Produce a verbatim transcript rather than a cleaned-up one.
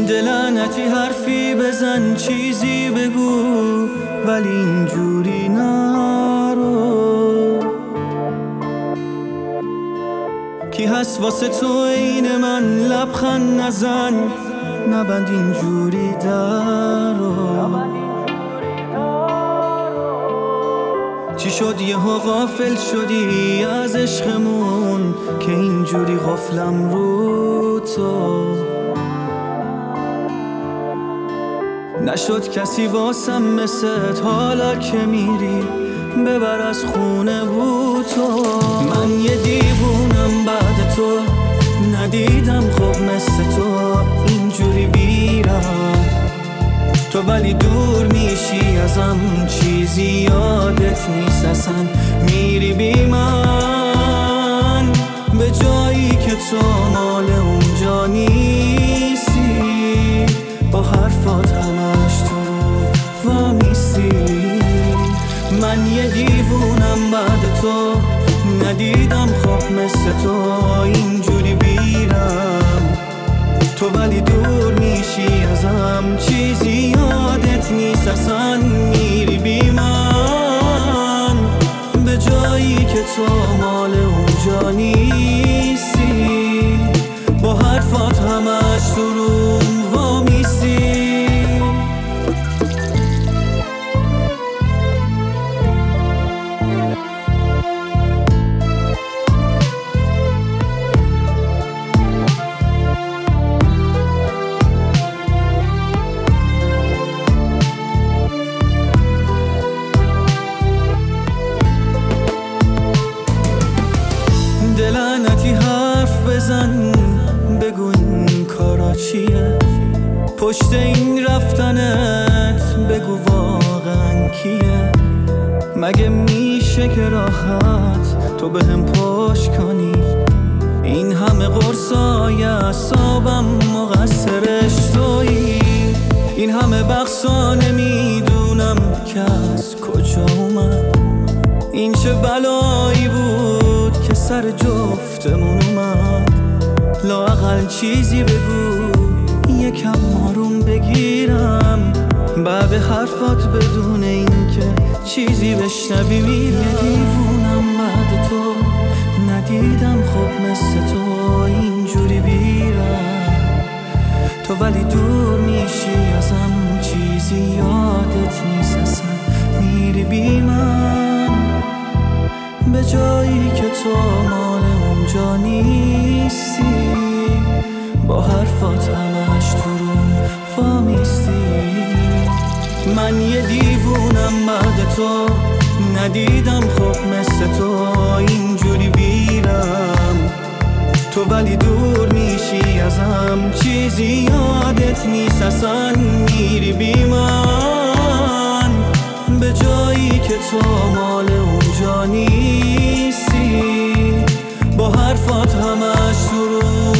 دلعنتی حرفی بزن، چیزی بگو، ولی اینجوری نرو. کی هست واسه تو این من؟ لبخند نزن، نبند اینجوری درو. چی شد یهو غافل شدی از عشقمون که اینجوری غفلم رو تو؟ نشد کسی واسم مثلت، حالا که میری ببر از خونه بود تو. من یه دیوونم بعد تو، ندیدم خب مثل تو اینجوری بیرم تو، ولی دور میشی ازم، چیزی یادت نیست اصلا. میری بی من به جایی که تو مال اونجا نیستی، با حرفات همش تو وامیستی. من یه دیوونم بعد تو، ندیدم خب مثل تو اینجوری بیرم تو، ولی دور میشی ازم، چیزی یادت نیست اصلا. میری بی من به جایی که تو مال اونجا نیستی، با حرفات همش تو روم وامیستی. دلعنتی حرف بزن، بگو این کارا چیه؟ پشت این رفتنت بگو واقعا کیه؟ مگه میشه که راحت تو به هم پشت کنی؟ این همه قرصای اعصابم مقصرش تویی، این همه بخصا نمیدونم که از کجا اومد. این چه بلایی بود که سر جفتمون اومد؟ لااقل چیزی بگو، یکم آروم بگیرم بعد حرفات، بدون اینکه چیزی بشنوی میرم. یه دیوونم بعد تو، ندیدم خب مثل تو اینجوری بیرم تو، ولی دور میشی ازم، چیزی یادت نیست اصلا. میری بی من به جایی که تو مال اونجا نیستی، با حرفات همش تو روم وامیستی. من یه دیوونم بعد تو، ندیدم خب مثل تو اینجوری بیرم تو، ولی دور میشی ازم، چیزی یادت نیست اصلا. میری بی من به جایی که تو مال اونجا نیستی، با حرفات همش تو رو